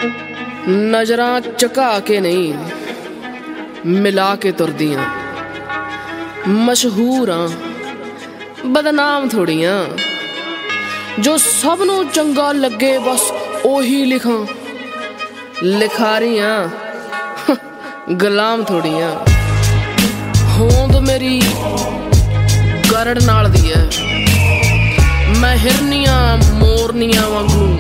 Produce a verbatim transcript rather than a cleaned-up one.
ਨਜ਼ਰਾਂ ਝੁਕਾ ਕੇ ਨਹੀਂ ਮਿਲਾ ਕੇ ਤੁਰਦੀਆਂ। ਮਸ਼ਹੂਰ ਆਂ ਬਦਨਾਮ ਥੋੜੀਆਂ, ਜੋ ਸਭ ਨੂੰ ਚੰਗਾ ਲੱਗੇ ਬਸ ਉਹੀ ਲਿਖਾਂ। ਲਿਖਾਰੀਆਂ ਗੁਲਾਮ ਥੋੜੀਆਂ। ਹੋਂਦ ਮੇਰੀ ਗਰੜ ਨਾਲ ਦੀ ਐ, ਮੈਂ ਹਿਰਨੀਆਂ ਮੋਰਨੀਆਂ ਵਾਂਗੂ